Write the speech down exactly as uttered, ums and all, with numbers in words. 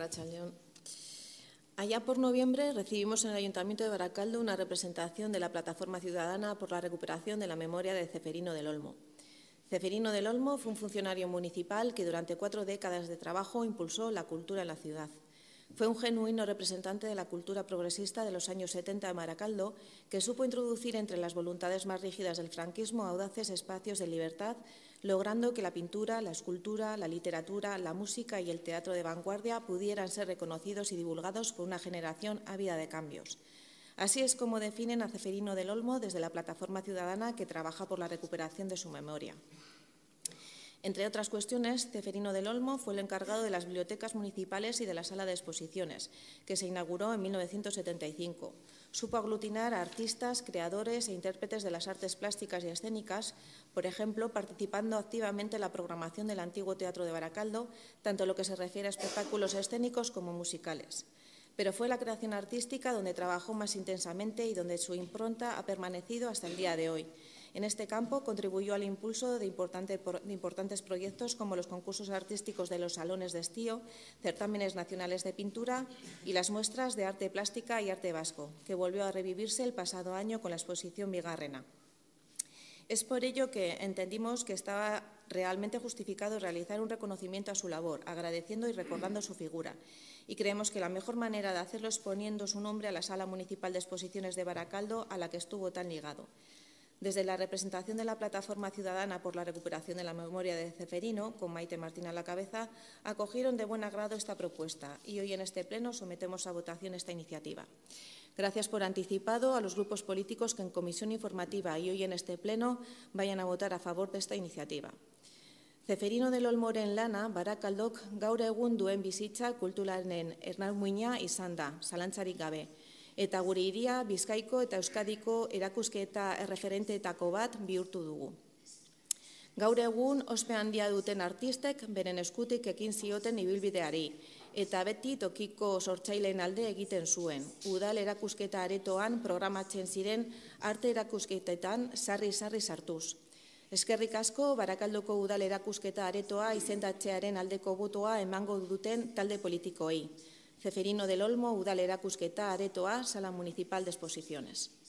Arratsaldeon. Allá por noviembre recibimos en el Ayuntamiento de Baracaldo una representación de la Plataforma Ciudadana por la Recuperación de la Memoria de Ceferino del Olmo. Ceferino del Olmo fue un funcionario municipal que durante cuatro décadas de trabajo impulsó la cultura en la ciudad. Fue un genuino representante de la cultura progresista de los años setenta de Baracaldo, que supo introducir entre las voluntades más rígidas del franquismo audaces espacios de libertad, logrando que la pintura, la escultura, la literatura, la música y el teatro de vanguardia pudieran ser reconocidos y divulgados por una generación ávida de cambios. Así es como definen a Ceferino del Olmo desde la Plataforma Ciudadana que trabaja por la recuperación de su memoria. Entre otras cuestiones, Ceferino del Olmo fue el encargado de las bibliotecas municipales y de la sala de exposiciones, que se inauguró en mil novecientos setenta y cinco. Supo aglutinar a artistas, creadores e intérpretes de las artes plásticas y escénicas, por ejemplo, participando activamente en la programación del antiguo Teatro de Baracaldo, tanto en lo que se refiere a espectáculos escénicos como musicales. Pero fue la creación artística donde trabajó más intensamente y donde su impronta ha permanecido hasta el día de hoy. En este campo contribuyó al impulso de, importante, de importantes proyectos como los concursos artísticos de los salones de estío, certámenes nacionales de pintura y las muestras de arte plástica y arte vasco, que volvió a revivirse el pasado año con la exposición Bigarrena. Es por ello que entendimos que estaba realmente justificado realizar un reconocimiento a su labor, agradeciendo y recordando su figura. Y creemos que la mejor manera de hacerlo es poniendo su nombre a la Sala Municipal de Exposiciones de Baracaldo, a la que estuvo tan ligado. Desde la representación de la Plataforma Ciudadana por la Recuperación de la Memoria de Ceferino, con Maite Martín a la cabeza, acogieron de buen agrado esta propuesta y hoy en este pleno sometemos a votación esta iniciativa. Gracias por anticipado a los grupos políticos que en comisión informativa y hoy en este pleno vayan a votar a favor de esta iniciativa. Ceferino del Olmoren lana Barakaldok gaur egun duen bizitza kulturaren ernamuina izan da, zalantzarik gabe. Eta gure hiria Bizkaiko eta Euskadiko erakusketa erreferenteetako bat bihurtu dugu. Gaur egun ospe handia duten artistek beren eskutik ekin zioten ibilbideari, eta beti tokiko sortzaileen alde egiten zuen. Udal erakusketa aretoan programatzen ziren arte erakusketetan sarri-sarri sartuz. Eskerrik asko Barakaldoko udal erakusketa aretoa izendatzearen aldeko botoa emango duten talde politikoei. Ceferino del Olmo, udal erakusketa aretoa, Sala Municipal de Exposiciones.